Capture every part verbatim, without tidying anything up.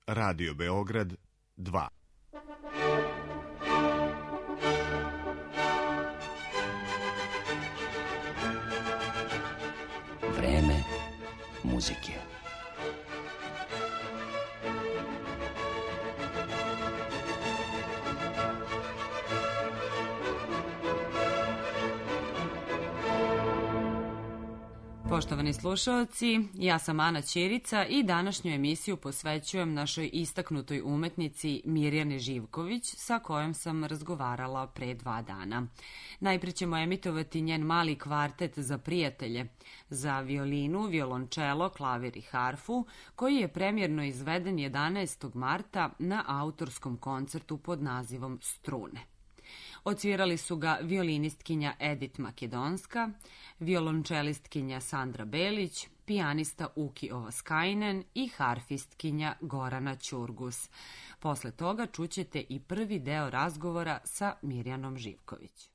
Radio Beograd dva. Vreme muzike. Poštovani slušaoci, ja sam Ana Ćirica i današnju emisiju posvećujem našoj istaknutoj umetnici Mirjani Živković, sa kojom sam razgovarala pre dva dana. Najpre ćemo emitovati njen mali kvartet za prijatelje, za violinu, violončelo, klavir i harfu, koji je premjerno izveden jedanaestog marta na autorskom koncertu pod nazivom Strune. Odsvirali su ga violinistkinja Edith Makedonska, violončelistkinja Sandra Belić, pijanista Uki Ovaskainen i harfistkinja Gorana Ćurgus. Posle toga čućete i prvi deo razgovora sa Mirjanom Živković.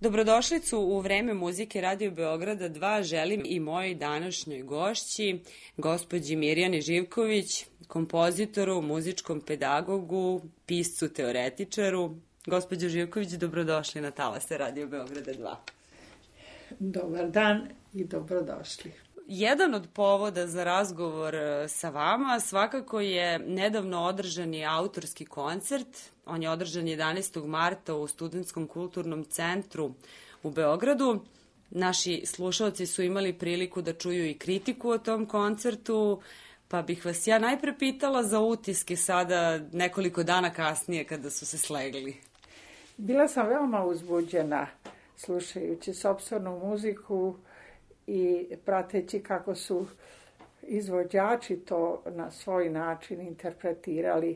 Dobrodošlicu u Vreme muzike Radio Beograda dva želim i mojoj današnjoj gošći, gospođi Mirjani Živković, kompozitoru, muzičkom pedagogu, piscu, teoretičaru. Gospođo Živković, dobrodošli na talase Radio Beograda dva. Dobar dan i dobrodošli. Jedan od povoda za razgovor sa vama svakako je nedavno održani autorski koncert. On je održan jedanaestog marta u Studentskom kulturnom centru u Beogradu. Naši slušalci su imali priliku da čuju i kritiku o tom koncertu, pa bih vas ja najpre pitala za utiske sada nekoliko dana kasnije kada su se slegli. Bila sam veoma uzbuđena slušajući sopstvenu muziku i prateći kako su izvođači to na svoj način interpretirali.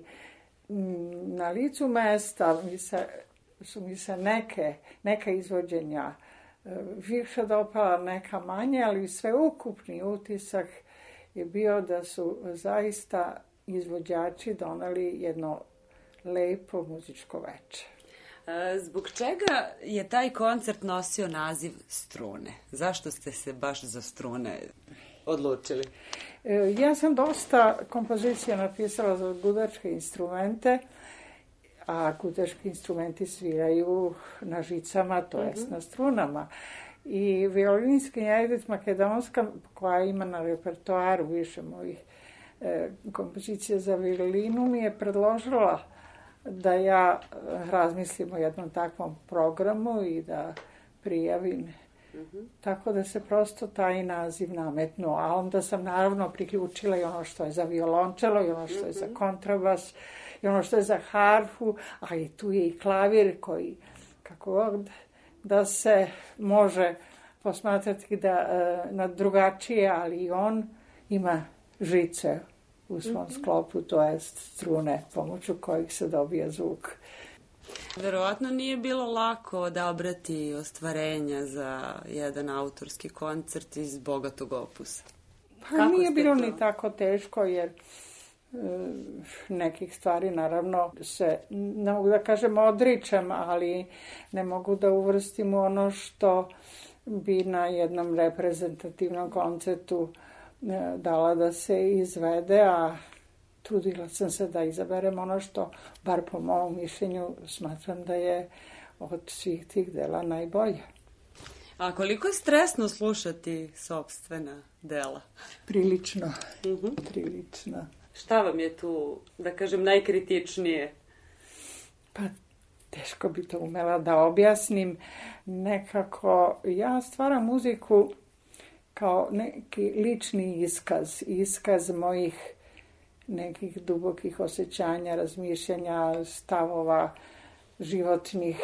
Na licu mesta mi se, su mi se neke, neka izvođenja više dopala, neka manje, ali sveukupni utisak je bio da su zaista izvođači doneli jedno lepo muzičko veče. Zbog čega je taj koncert nosio naziv Strune? Zašto ste se baš za strune odlučili? Ja sam dosta kompozicija napisala za gudačke instrumente, a gudački instrumenti sviraju na žicama, to jest mm-hmm. na strunama. I violinska Edith Makedonska, koja ima na repertoaru više mojih e, kompozicija za violinu, mi je predložila da ja razmislim o jednom takvom programu i da prijavim. Mm-hmm. Tako da se prosto taj naziv nametnuo. A onda sam naravno priključila i ono što je za violončelo, i ono što mm-hmm. je za kontrabas, i ono što je za harfu, a i tu je i klavir koji, kako god, da se može posmatrati da na drugačije, ali i on ima žice u svom mm-hmm. sklopu, to je strune pomoću kojih se dobija zvuk. Verovatno nije bilo lako odabrati ostvarenja za jedan autorski koncert iz bogatog opusa. Pa Kako nije bilo to? Ni tako teško, jer e, nekih stvari naravno se, ne mogu da kažem odričem, ali ne mogu da uvrstim ono što bi na jednom reprezentativnom koncertu dala da se izvede, a trudila sam se da izaberem ono što, bar po mom mišljenju, smatram da je od svih tih dela najbolje. A koliko je stresno slušati sopstvena dela? Prilično, uh-huh. prilično. Šta vam je tu, da kažem, najkritičnije? Pa, teško bi to umela da objasnim. Nekako, ja stvaram muziku kao neki lični iskaz, iskaz mojih nekih dubokih osjećanja, razmišljanja, stavova životnih.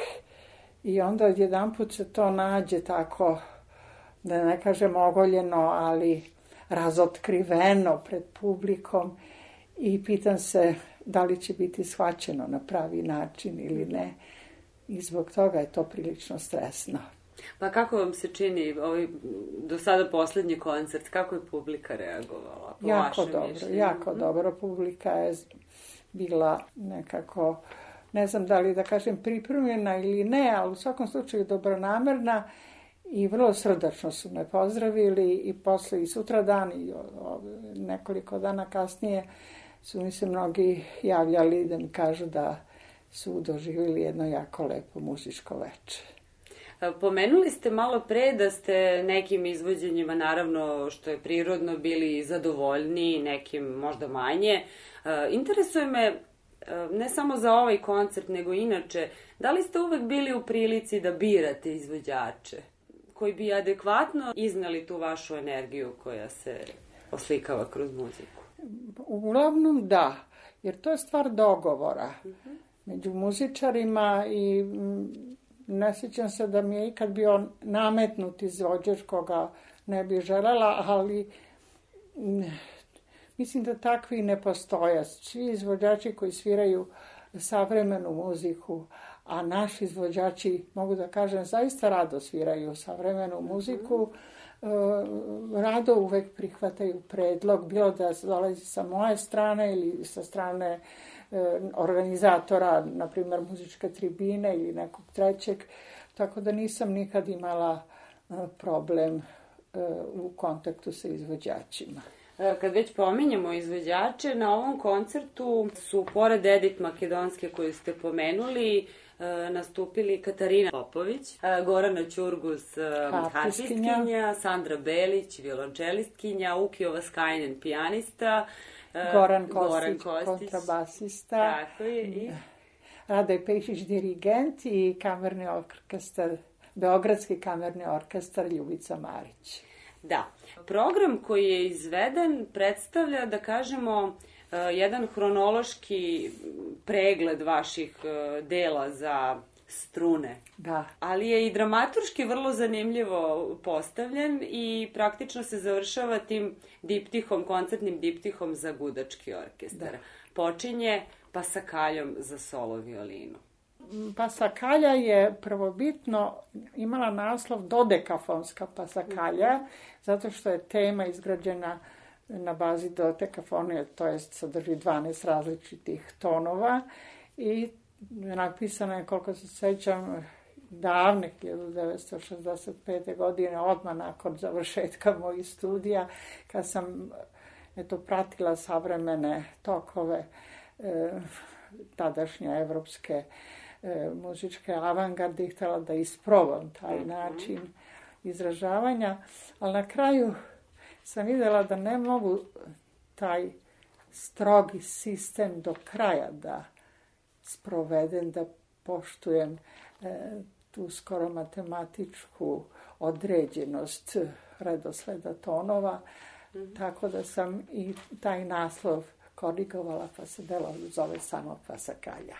I onda odjedanput se to nađe tako, da ne kažem ogoljeno, ali razotkriveno pred publikom i pitam se da li će biti shvaćeno na pravi način ili ne. I zbog toga je to prilično stresno. Pa kako vam se čini ovaj do sada poslednji koncert, kako je publika reagovala? Po jako dobro, mišljenju? jako dobro. Publika je bila nekako, ne znam da li da kažem pripremljena ili ne, ali u svakom slučaju dobronamerna i vrlo srdačno su me pozdravili i posle i sutra dan i nekoliko dana kasnije su mi se mnogi javljali da mi kažu da su doživjeli jedno jako lepo muzičko veče. Pomenuli ste malo pre da ste nekim izvođenjima, naravno što je prirodno, bili zadovoljni, nekim možda manje. Interesuje me, ne samo za ovaj koncert, nego inače, da li ste uvek bili u prilici da birate izvođače koji bi adekvatno iznali tu vašu energiju koja se oslikava kroz muziku? Uglavnom da, jer to je stvar dogovora uh-huh. među muzičarima i ne sjećam se da mi je ikad bio nametnut izvođač koga ne bi želela, ali mislim da takvi ne postoje. Svi izvođači koji sviraju savremenu muziku, a naši izvođači, mogu da kažem, zaista rado sviraju savremenu muziku, rado uvek prihvataju predlog, bilo da dolazi sa moje strane ili sa strane organizatora, na primjer muzičke tribine ili nekog trećeg. tako da nisam nikad imala problem u kontaktu sa izvođačima. Kad već pominjemo izvođače, na ovom koncertu su, pored Edith Makedonske koju ste pomenuli, nastupili Katarina Popović, Gorana Ćurgus, harfistkinja, Sandra Belić, violončelistkinja, Uki Ovaskajnen, pijanista, Goran Kostić, Goran Kostić kontrabasista, tako je, i Radoj Pešić, dirigent, i kamerni orkestar, Beogradski kamerni orkestar Ljubica Marić. Da. Program koji je izveden predstavlja, da kažemo, jedan hronološki pregled vaših dela za strune. Da. Ali je i dramaturški vrlo zanimljivo postavljen i praktično se završava tim diptihom, koncertnim diptihom za gudački orkestar. Da. Počinje pasakaljom za solo violinu. Pasakalja je prvobitno imala naslov dodekafonska pasakalja, zato što je tema izgrađena na bazi dodekafonije, to jest sadrži dvanaest različitih tonova, i napisana je, koliko se sećam, davne hiljadu devetsto šezdeset pete. godine, odmah nakon završetka mojih studija, kad sam eto, pratila savremene tokove e, tadašnje evropske e, muzičke avangarde i htjela da isprobam taj način izražavanja, ali na kraju sam vidjela da ne mogu taj strogi sistem do kraja da sproveden, da poštujem e, tu skoro matematičku određenost redosleda tonova, mm-hmm. tako da sam i taj naslov korigovala, pa se delo zove samo pasakalja.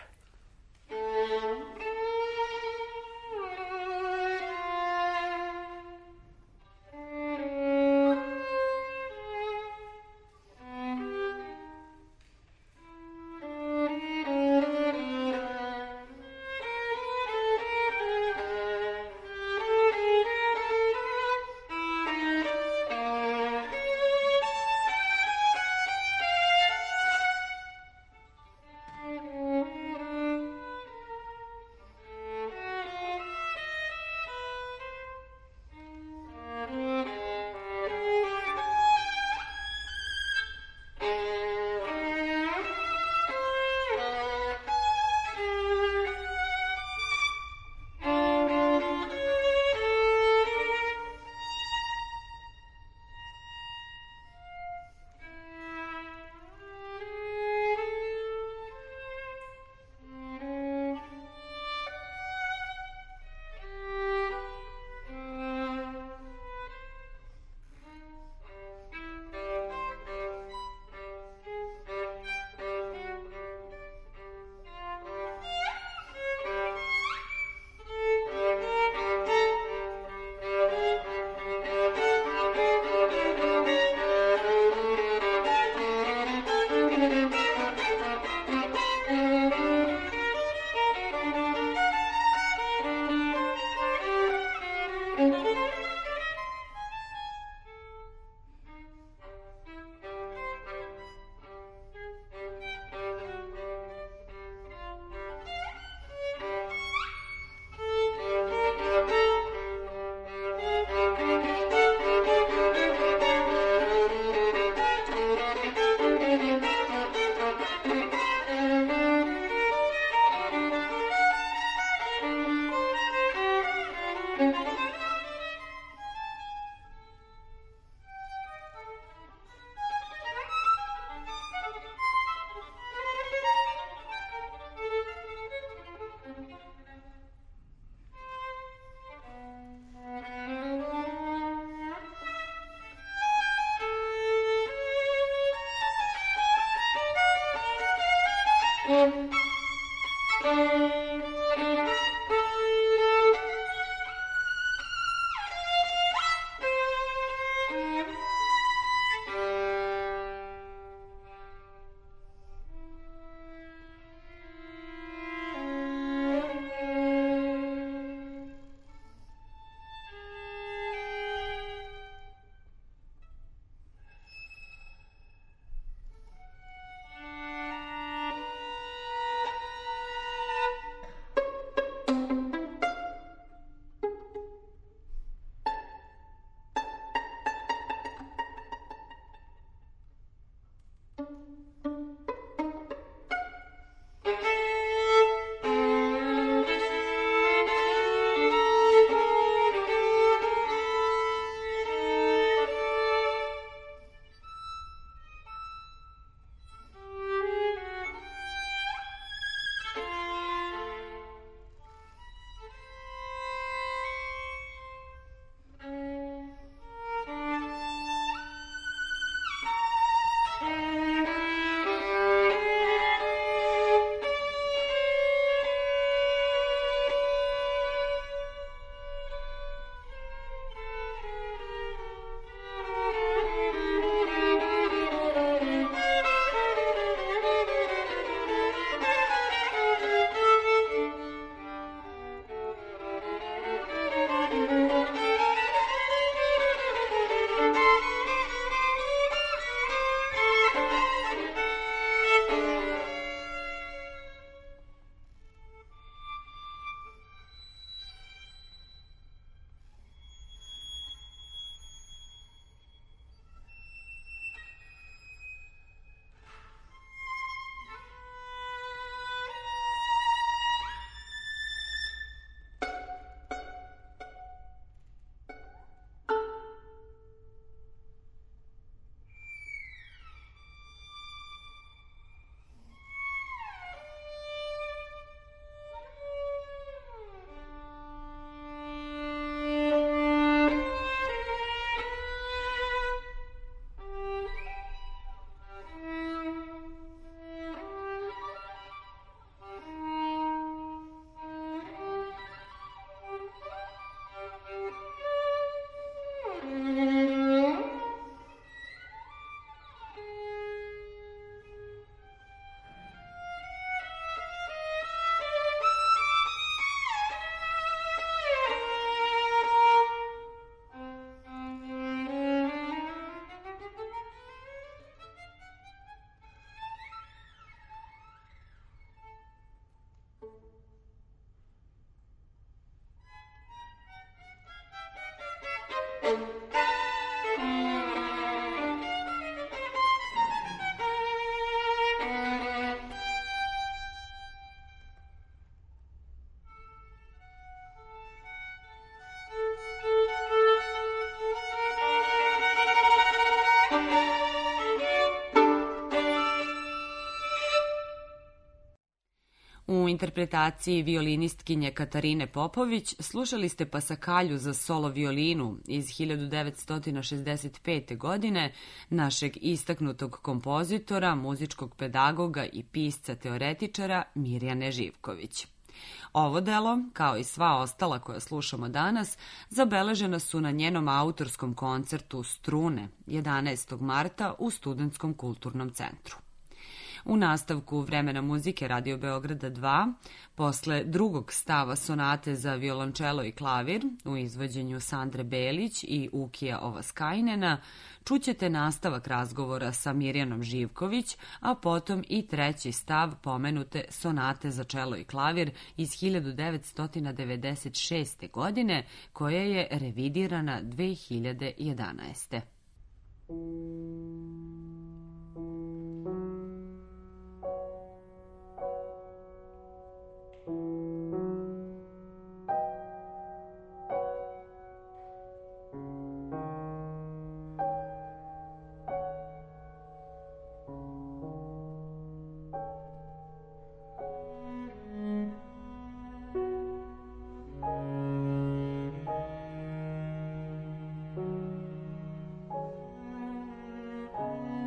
U interpretaciji violinistkinje Katarine Popović slušali ste Pasakalju za solo violinu iz hiljadu devetsto šezdeset pete. godine našeg istaknutog kompozitora, muzičkog pedagoga i pisca teoretičara Mirjane Živković. Ovo delo, kao i sva ostala koja slušamo danas, zabeležena su na njenom autorskom koncertu Strune jedanaestog marta u Studentskom kulturnom centru. U nastavku Vremena muzike Radio Beograda dva, posle drugog stava sonate za violončelo i klavir u izvođenju Sandre Belić i Ukija Ovaskajnena, čućete nastavak razgovora sa Mirjanom Živković, a potom i treći stav pomenute sonate za čelo i klavir iz hiljadu devetsto devedeset šeste. godine, koja je revidirana dve hiljade jedanaeste. Thank you.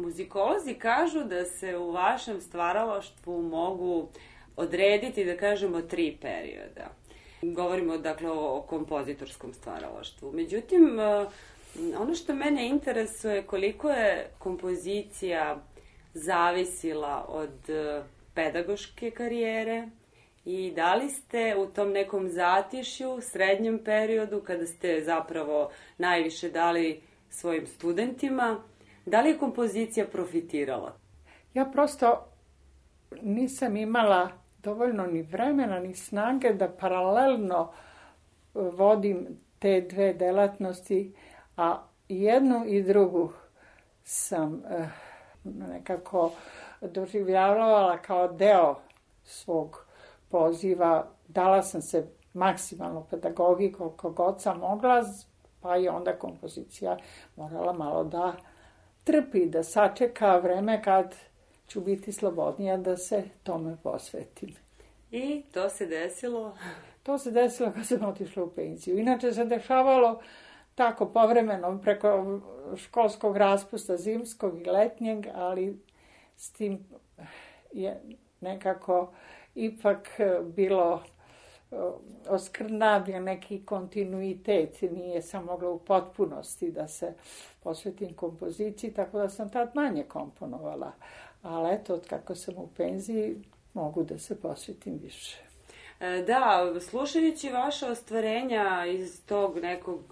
Muzikolozi kažu da se u vašem stvaralaštvu mogu odrediti, da kažemo, tri perioda. Govorimo, dakle, o, o kompozitorskom stvaralaštvu. Međutim, ono što mene interesuje koliko je kompozicija zavisila od pedagoške karijere i da li ste u tom nekom zatišju, srednjem periodu, kada ste zapravo najviše dali svojim studentima, da li je kompozicija profitirala? Ja prosto nisam imala dovoljno ni vremena, ni snage da paralelno vodim te dve delatnosti, a jednu i drugu sam eh, nekako doživljavala kao deo svog poziva. Dala sam se maksimalno pedagogiji koliko god sam mogla, pa i onda kompozicija morala malo da trpi, da sačeka vreme kad ću biti slobodnija da se tome posvetim. I to se desilo? To se desilo kad sam otišla u penziju. Inače se dešavalo tako povremeno preko školskog raspusta, zimskog i letnjeg, ali s tim je nekako ipak bilo oskrnavljen neki kontinuitet. Nije sam mogla u potpunosti da se posvetim kompoziciji, tako da sam tad manje komponovala. Ali eto, od kako sam u penziji, mogu da se posvetim više. Da, slušajući vaše ostvarenja iz tog nekog,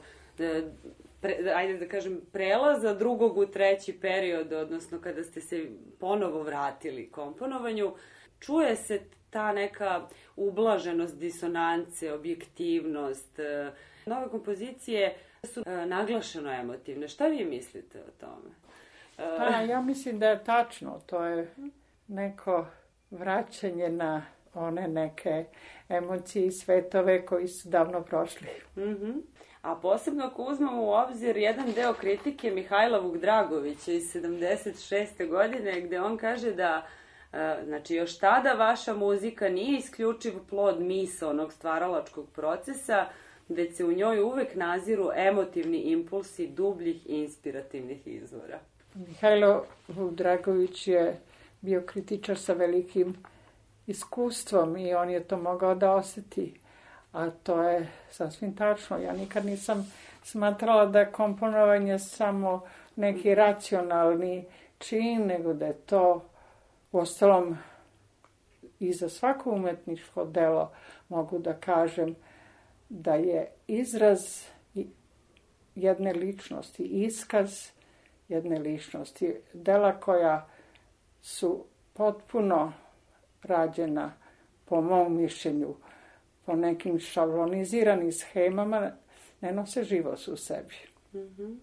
pre, ajde da kažem, prelaza drugog u treći period, odnosno kada ste se ponovo vratili komponovanju, čuje se ta neka ublaženost, disonance, objektivnost. Nove kompozicije su naglašeno emotivne. Šta vi mislite o tome? Pa, ja mislim da je tačno. To je neko vraćanje na one neke emocije i svetove koji su davno prošli. Mm-hmm. A posebno ako uzmemo u obzir jedan deo kritike Mihajla Vukdragovića iz sedamdeset šeste godine, gde on kaže da znači, još tada vaša muzika nije isključiv plod misaonog stvaralačkog procesa, već se u njoj uvek naziru emotivni impulsi dubljih inspirativnih izvora. Mihajlo Vukdragović je bio kritičar sa velikim iskustvom i on je to mogao da osjeti. A to je sasvim tačno. Ja nikad nisam smatrala da je komponovanje samo neki racionalni čin, nego da je to uostalom i za svako umetničko delo mogu da kažem da je izraz jedne ličnosti, iskaz jedne ličnosti, dela koja su potpuno rađena, po mom mišljenju, po nekim šabloniziranim schemama, ne nose živost u sebi. Mm-hmm.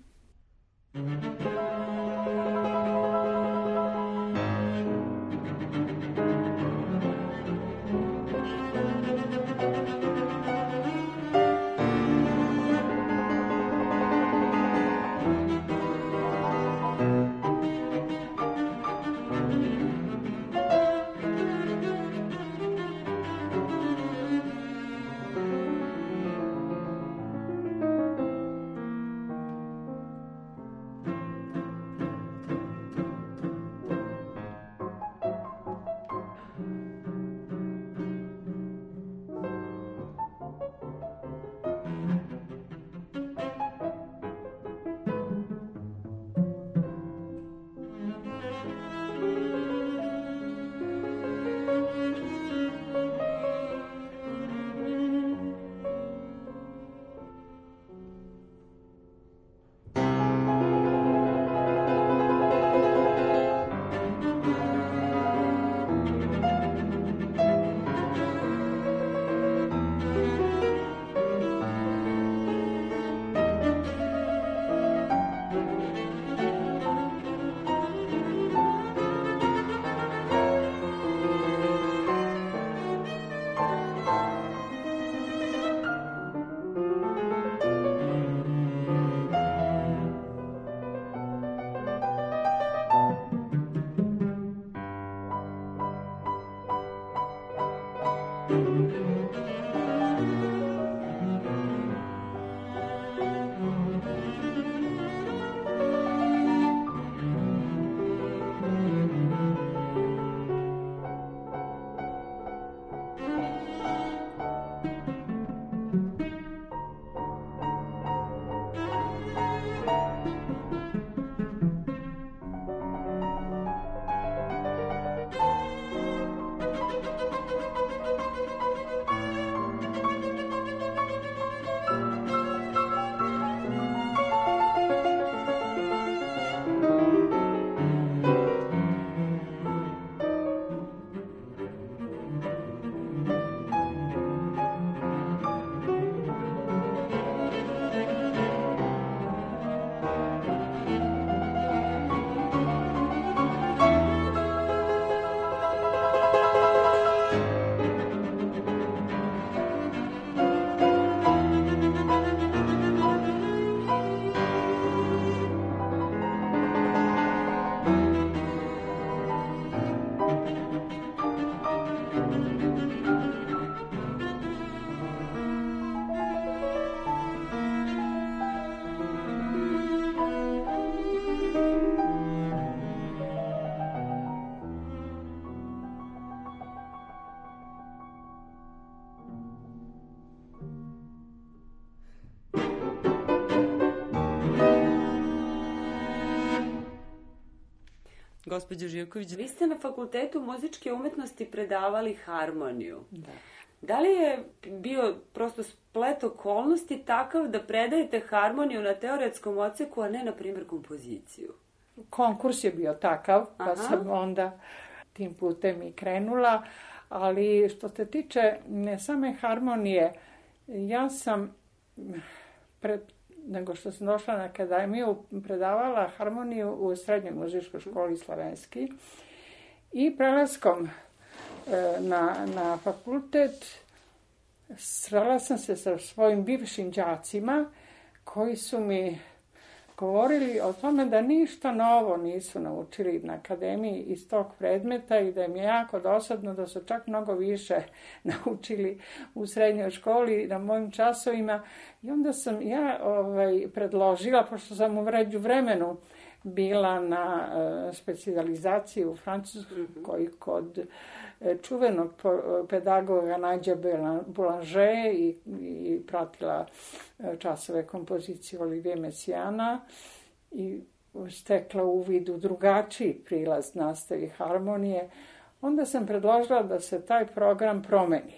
Gospođo Živković, vi ste na Fakultetu muzičke umetnosti predavali harmoniju. Da. Da li je bio prosto splet okolnosti takav da predajete harmoniju na teoretskom odseku, a ne, na primjer, kompoziciju? Konkurs je bio takav, pa Aha. sam onda tim putem i krenula, ali što se tiče ne same harmonije, ja sam, pred, nego što sam došla na akademiju, predavala harmoniju u srednjoj muzičkoj školi Slavenski i prelaskom na, na fakultet srela sam se sa svojim bivšim đacima koji su mi govorili o tome da ništa novo nisu naučili na akademiji iz tog predmeta i da im je jako dosadno, da su čak mnogo više naučili u srednjoj školi na mojim časovima. I onda sam ja ovaj, predložila, pošto sam u vremenu bila na uh, specijalizaciji u Francuskoj kod čuvenog pedagoga Nađa Boulanger i, i pratila časove kompozicije Olivier Messiana i stekla uvid u drugačiji prilaz nastavi harmonije. Onda sam predložila da se taj program promeni.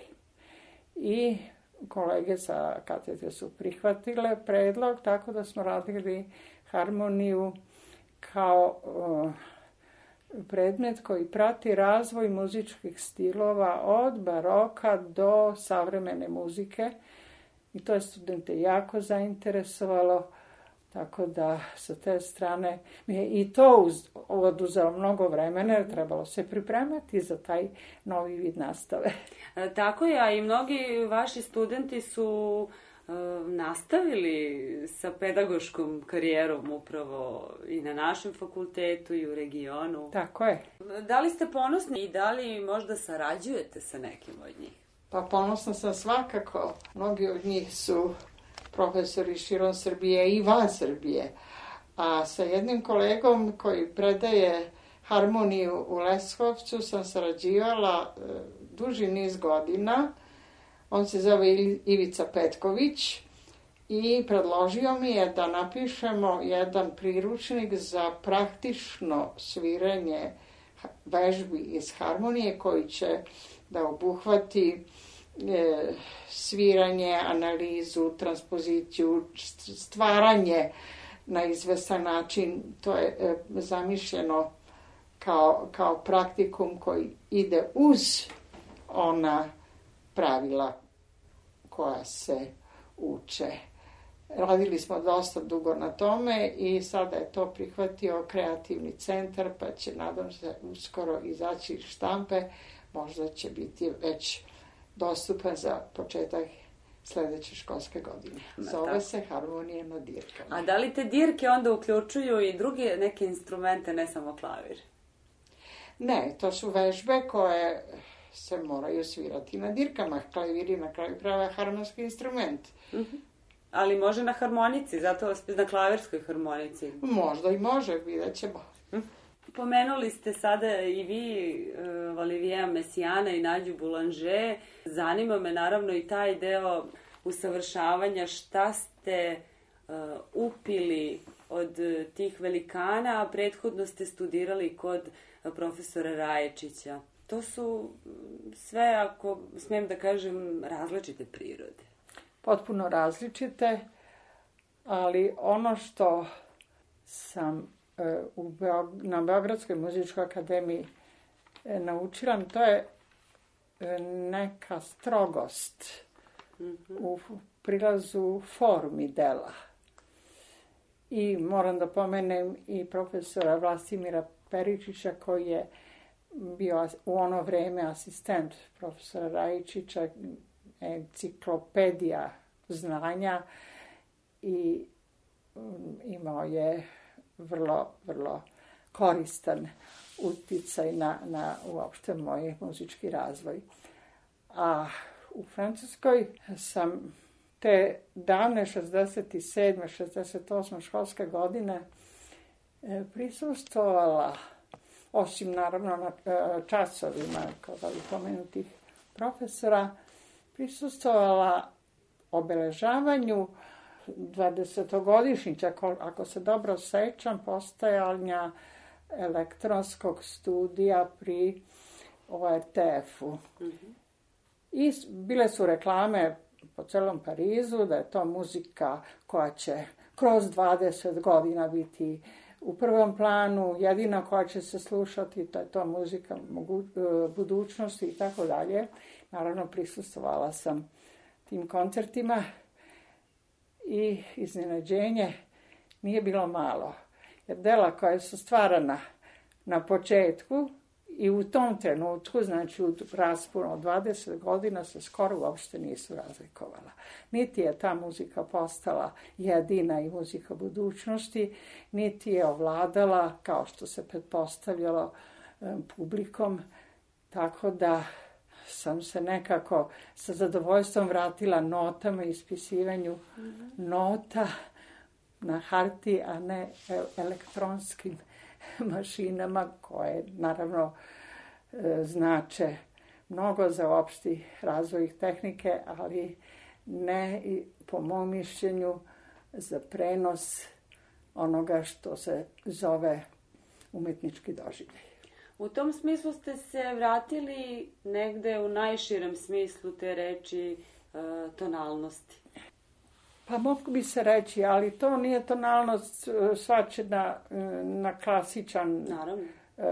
I kolege sa katedre su prihvatile predlog, tako da smo radili harmoniju kao uh, predmet koji prati razvoj muzičkih stilova od baroka do savremene muzike. I to je studente jako zainteresovalo, tako da sa te strane mi je i to uz, oduzelo mnogo vremena, jer trebalo se pripremati za taj novi vid nastave. E, tako je, a i mnogi vaši studenti su e, nastavili sa pedagoškom karijerom upravo i na našem fakultetu i u regionu. Tako je. Da li ste ponosni i da li možda sarađujete sa nekim od njih? Pa ponosna sam svakako. Mnogi od njih su profesori širom Srbije i van Srbije. A sa jednim kolegom koji predaje harmoniju u Leskovcu sam sarađivala e, duži niz godina. On se zove Ivica Petković i predložio mi je da napišemo jedan priručnik za praktično sviranje vežbi iz harmonije koji će da obuhvati e, sviranje, analizu, transpoziciju, stvaranje na izvestan način. To je e, zamišljeno kao, kao praktikum koji ide uz ona pravila koja se uče. Radili smo dosta dugo na tome i sada je to prihvatio kreativni centar, pa će, nadam se, uskoro izaći iz štampe. Možda će biti već dostupan za početak sledeće školske godine. Zove se Harmonija na dirkama. A da li te dirke onda uključuju i druge neke instrumente, ne samo klavir? Ne, to su vežbe koje se moraju svirati na dirkama. Klavir je na kraju krajeva harmonski instrument. Uh-huh. Ali može na harmonici, zato na klavirskoj harmonici. Možda i može, vidjet ćemo. Uh-huh. Pomenuli ste sada i vi uh, Oliviera Messiana i Nađu Boulanger. Zanima me naravno i taj deo usavršavanja. Šta ste uh, upili od uh, tih velikana, a prethodno ste studirali kod uh, profesora Raječića. To su sve, ako smijem da kažem, različite prirode. Potpuno različite, ali ono što sam u Beog- na Beogradskoj muzičkoj akademiji naučila, to je neka strogost mm-hmm. u prilazu formi dela. I moram da pomenem i profesora Vlastimira Peričića, koji je bio u ono vreme asistent profesora Rajičića, enciklopedija znanja i imao je vrlo, vrlo koristan uticaj na, na uopšte moj muzički razvoj. A u Francuskoj sam te davne šezdeset sedme šezdeset osme školske godine prisustvovala, osim naravno na časovima kod ovih pomenutih profesora, prisustvovala obeležavanju dvadesetogodišnjića, ako se dobro sećam, postojanja elektronskog studija pri O R T F-u. Mm-hmm. I bile su reklame po celom Parizu da je to muzika koja će kroz dvadeset godina biti u prvom planu, jedina koja će se slušati, to je to muzika mogu, budućnosti i tako dalje. Naravno, prisustvovala sam tim koncertima i iznenađenje nije bilo malo. Jer dela koja su stvarana na početku i u tom trenutku, znači u rasponu od dvadeset godina, se skoro uopšte nisu razlikovala. Niti je ta muzika postala jedina i muzika budućnosti, niti je ovladala, kao što se pretpostavljalo, publikom, tako da sam se nekako sa zadovoljstvom vratila notama i ispisivanju mm-hmm. nota na hartiji, a ne elektronskim mašinama koje naravno znače mnogo za opšti razvoj tehnike, ali ne i po mom mišljenju za prenos onoga što se zove umetnički doživljaj. U tom smislu ste se vratili negde u najširem smislu te reči e, tonalnosti. Pa mogu bi se reći, ali to nije tonalnost shvaćena na klasičan Naravno.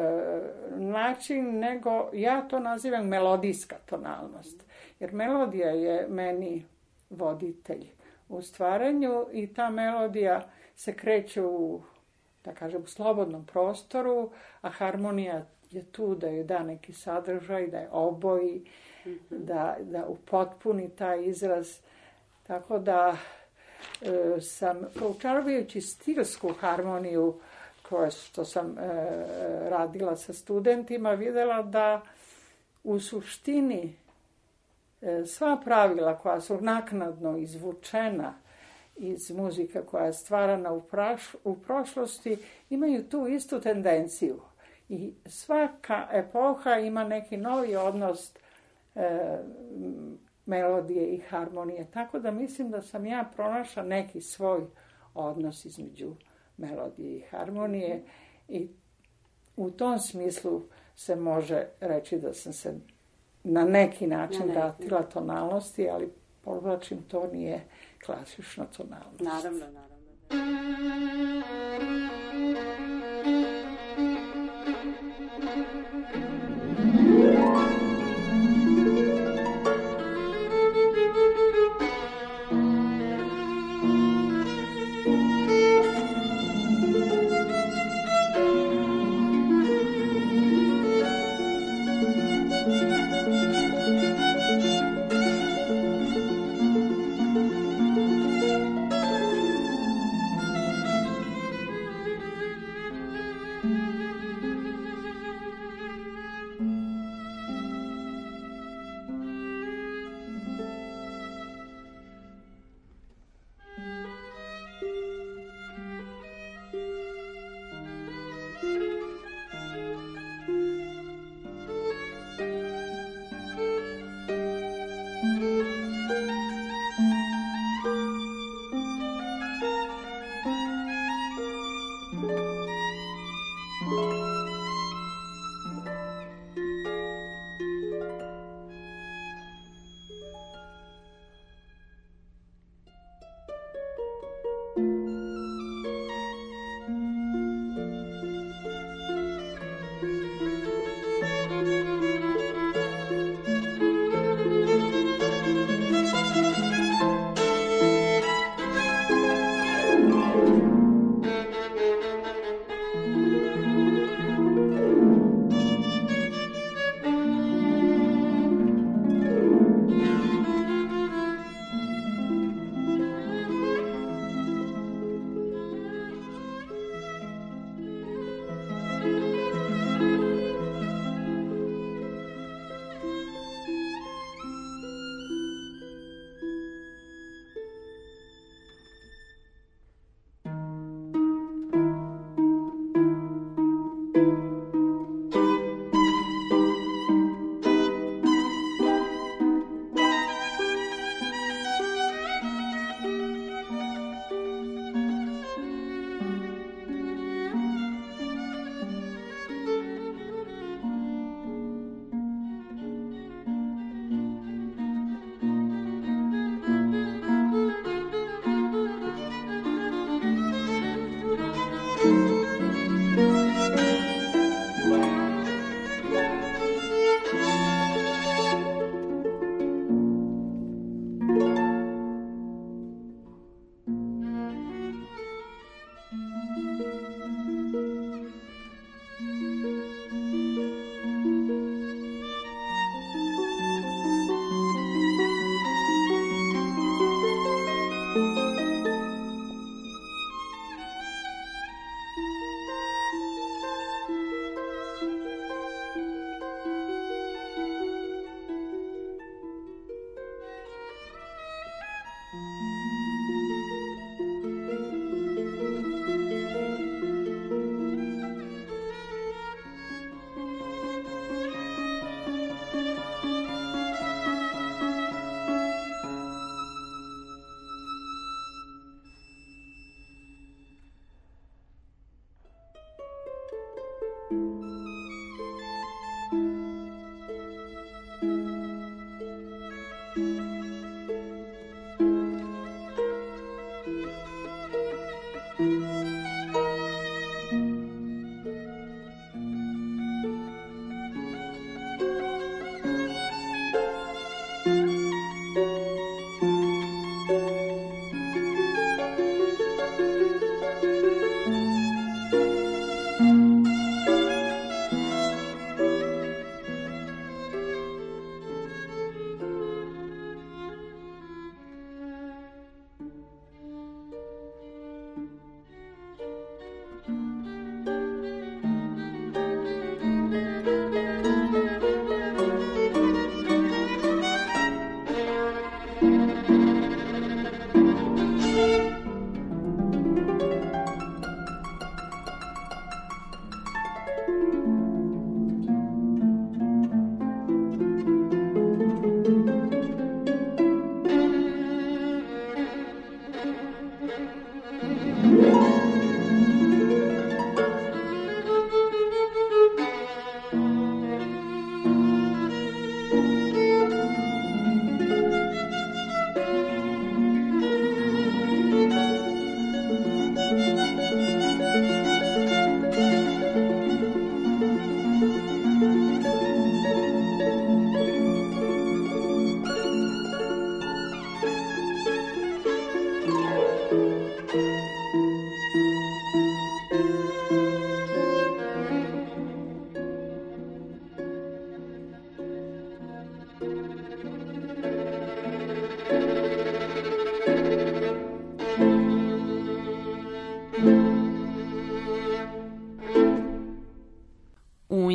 način, nego ja to nazivam melodijska tonalnost. Jer melodija je meni voditelj u stvaranju i ta melodija se kreće u, da kažem, u slobodnom prostoru, a harmonija je tu da joj da neki sadržaj, da je oboji, mm-hmm. da, da upotpuni taj izraz. Tako da e, sam, proučavajući stilsku harmoniju, koje što sam e, radila sa studentima, videla da u suštini e, sva pravila koja su naknadno izvučena iz muzike koja je stvarana u, praš, u prošlosti, imaju tu istu tendenciju. I svaka epoha ima neki novi odnos e, melodije i harmonije. Tako da mislim da sam ja pronašla neki svoj odnos između melodije i harmonije i u tom smislu se može reći da sam se na neki način na vratila tonalnosti, ali podvlačim, to nije klasična tonalnost. Naravno, naravno.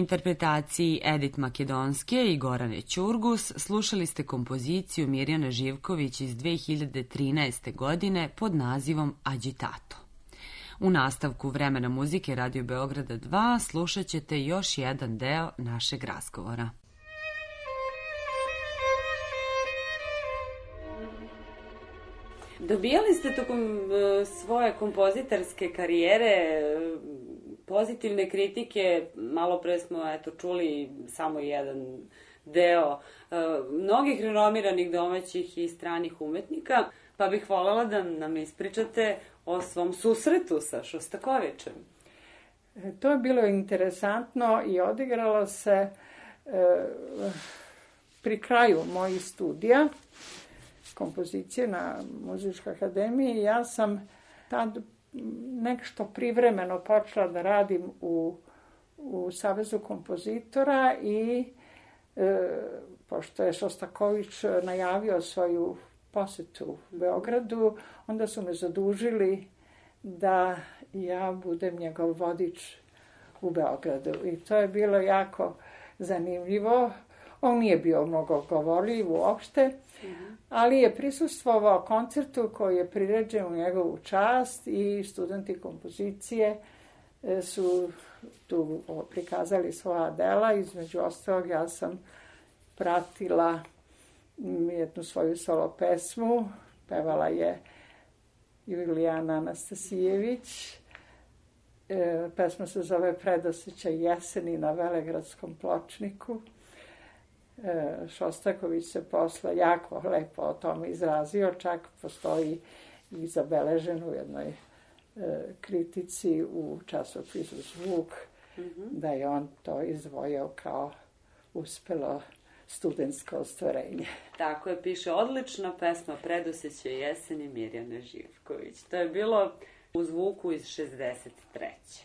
interpretaciji Edit Makedonske i Gorane Ćurgus slušali ste kompoziciju Mirjane Živković iz dve hiljade trinaeste. godine pod nazivom Agitato. U nastavku Vremena muzike Radio Beograda dva slušat ćete još jedan deo našeg razgovora. Dobijali ste tokom uh, svoje kompozitorske karijere uh, pozitivne kritike, malo pre smo eto, čuli samo jedan deo uh, mnogih renomiranih domaćih i stranih umetnika, pa bih voljela da nam ispričate o svom susretu sa Šostakovičem. To je bilo interesantno i odigralo se uh, pri kraju mojih studija kompozicije na Muzičkoj akademiji. Ja sam tad nešto privremeno počela da radim u, u Savezu kompozitora i e, pošto je Šostaković najavio svoju posetu u Beogradu, onda su me zadužili da ja budem njegov vodič u Beogradu. I to je bilo jako zanimljivo. On nije bio mnogo govorljiv uopšte, ali je prisustvovao koncertu koji je priređen u njegovu čast i studenti kompozicije su tu prikazali svoja dela. Između ostalog, ja sam pratila jednu svoju solo pesmu, pevala je Julijana Anastasijević. Pesma se zove Predosećaj jeseni na Velegradskom pločniku. Šostaković se posle jako lepo o tome izrazio, čak postoji i zabeležen u jednoj e, kritici u časopisu Zvuk, mm-hmm. da je on to izdvojio kao uspelo studentsko ostvarenje. Tako je, piše odlična pesma Predosećaj jeseni Mirjane Živković. To je bilo u Zvuku iz šezdeset treće.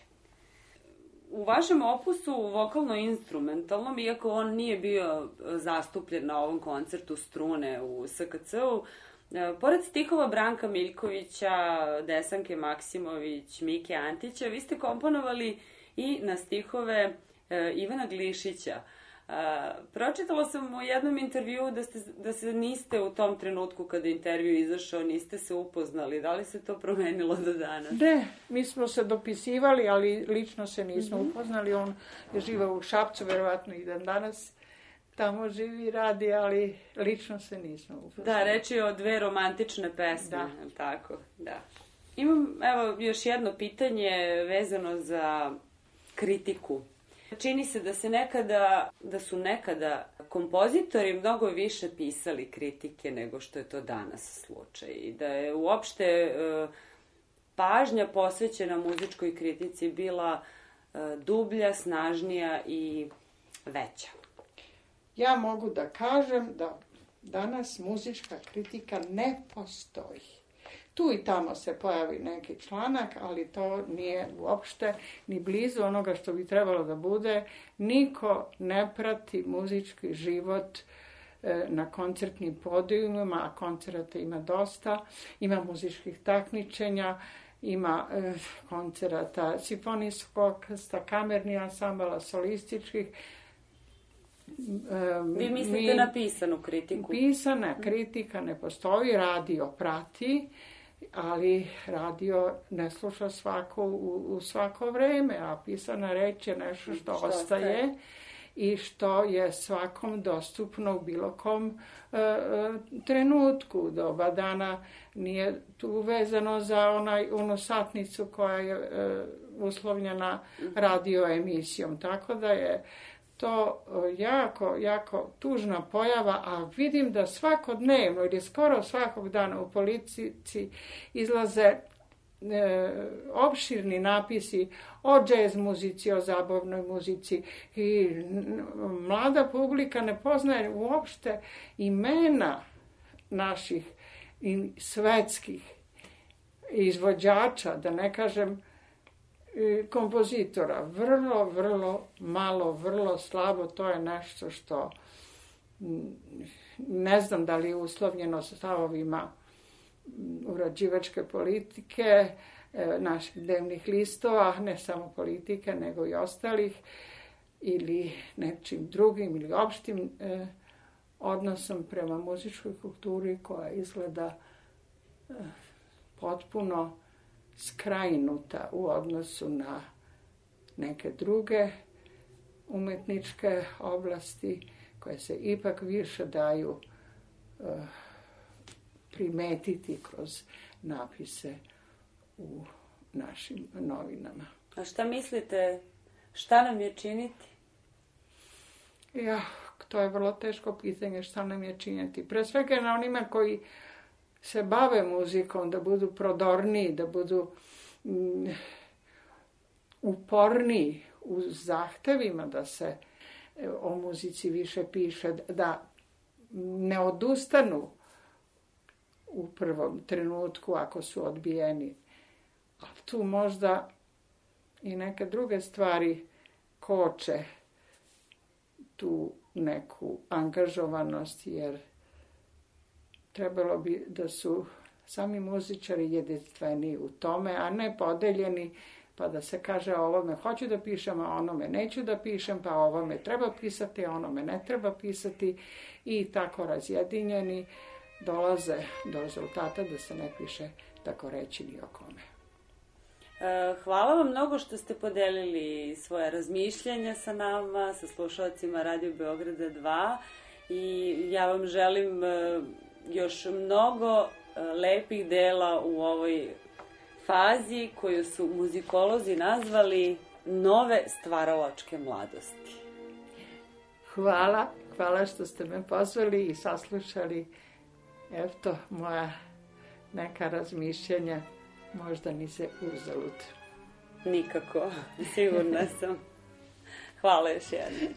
U vašem opusu vokalno-instrumentalnom, iako on nije bio zastupljen na ovom koncertu strune u S K C-u, pored stihova Branka Miljkovića, Desanke Maksimović, Mike Antića, vi ste komponovali i na stihove Ivana Glišića. Pročitala sam u jednom intervjuu da, ste, da se niste u tom trenutku kada je intervju izašao, niste se upoznali. Da li se to promenilo do danas? Ne, mi smo se dopisivali, ali lično se nismo mm-hmm. upoznali. On je živao u Šapcu, verovatno i dan danas tamo živi i radi, ali lično se nismo upoznali. Da, reč je o dve romantične pesme. Da. Tako, da. Imam, evo, još jedno pitanje vezano za kritiku. Čini se da se nekada, da su nekada kompozitori mnogo više pisali kritike nego što je to danas slučaj. I da je uopšte e, pažnja posvećena muzičkoj kritici bila e, dublja, snažnija i veća. Ja mogu da kažem da danas muzička kritika ne postoji. Tu i tamo se pojavi neki članak, ali to nije uopšte ni blizu onoga što bi trebalo da bude. Niko ne prati muzički život e, na koncertnim podijumima, a koncerata ima dosta. Ima muzičkih takmičenja, ima e, koncerata simfonijskog orkestra, kamernih ansambala, solističkih. E, Vi mislite mi, na pisanu kritiku? Pisana kritika ne postoji, radio prati, ali radio ne sluša svako u, u svako vreme, a pisana reč je nešto što, što ostaje, ostaje i što je svakom dostupno u bilo kom e, trenutku. Doba dana nije tu vezano za onaj, onu satnicu koja je e, uslovljena radio emisijom, tako da je to jako, jako tužna pojava, a vidim da svakodnevno ili skoro svakog dana u politici izlaze e, opširni napisi o džez muzici, o zabavnoj muzici i mlada publika ne poznaje uopšte imena naših i svetskih izvođača, da ne kažem kompozitora. Vrlo, vrlo malo, vrlo slabo. To je nešto što ne znam da li je uslovljeno stavovima uređivačke politike, naših dnevnih listova, ne samo politike, nego i ostalih. ili nečim drugim ili opštim e, odnosom prema muzičkoj kulturi koja izgleda e, potpuno skrajnuta u odnosu na neke druge umetničke oblasti koje se ipak više daju e, primetiti kroz napise u našim novinama. A šta mislite, šta nam je činiti? Ja, to je vrlo teško pitanje šta nam je činiti. Pre svega na onima koji se bave muzikom, da budu prodorniji, da budu mm, uporniji u zahtevima da se o muzici više piše, da ne odustanu u prvom trenutku ako su odbijeni. A tu možda i neke druge stvari koče tu neku angažovanost, jer trebalo bi da su sami muzičari jedinstveni u tome, a ne podeljeni, pa da se kaže o ovome hoću da pišem, a onome neću da pišem, pa o ovome treba pisati, a onome ne treba pisati, i tako razjedinjeni dolaze do rezultata da se ne piše tako reći ni o kome. Hvala vam mnogo što ste podelili svoje razmišljanja sa nama, sa slušalcima Radio Beograda dva, i ja vam želim još mnogo lepih dela u ovoj fazi koju su muzikolozi nazvali nove stvaralačke mladosti. Hvala, hvala što ste me pozvali i saslušali. Eto, moja neka razmišljanja možda ni se uzalud. Nikako, sigurna sam. Hvala još jednom.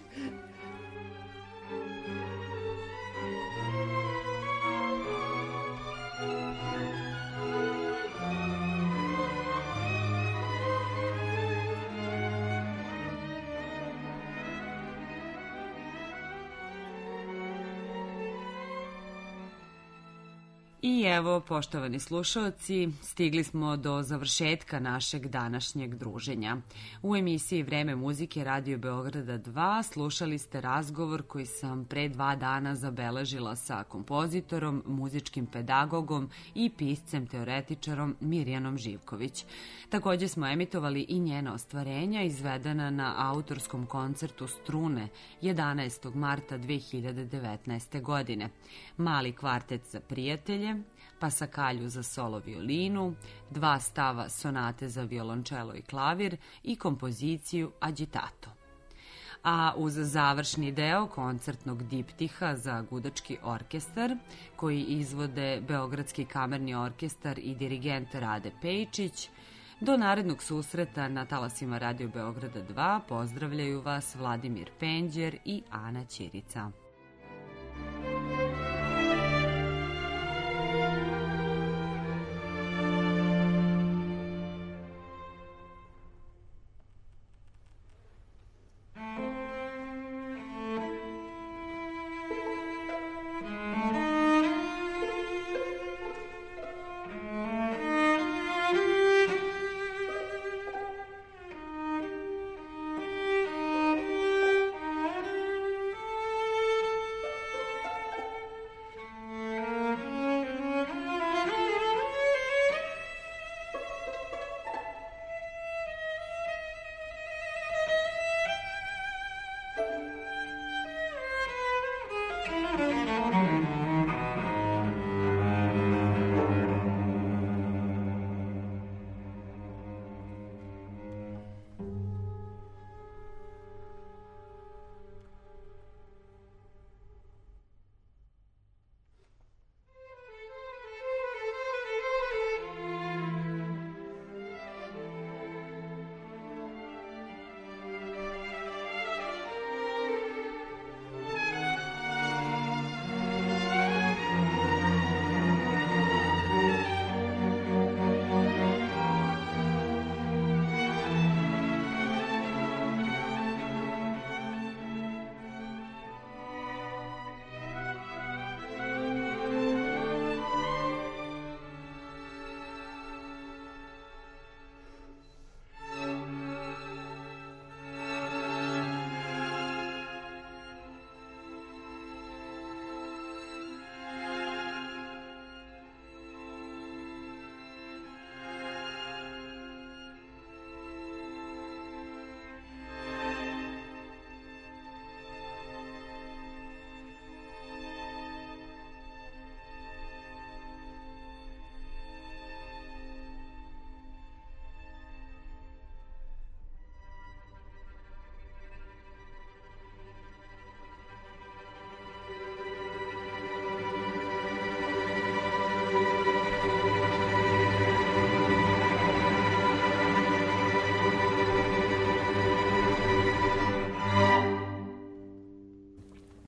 I evo, poštovani slušaoci, stigli smo do završetka našeg današnjeg druženja. U emisiji Vreme muzike Radio Beograda dva slušali ste razgovor koji sam pre dva dana zabeležila sa kompozitorom, muzičkim pedagogom i piscem teoretičarom Mirjanom Živković. Takođe smo emitovali i njena ostvarenja izvedena na autorskom koncertu Strune jedanaestog marta dve hiljade devetnaeste. godine. Mali kvartet za prijatelje, pasakalju za solo violinu, dva stava sonate za violončelo i klavir i kompoziciju Agitato. A uz završni deo koncertnog diptiha za gudački orkestar, koji izvode Beogradski kamerni orkestar i dirigent Rade Pejčić, do narednog susreta na talasima Radio Beograda dva pozdravljaju vas Vladimir Penđer i Ana Ćirica.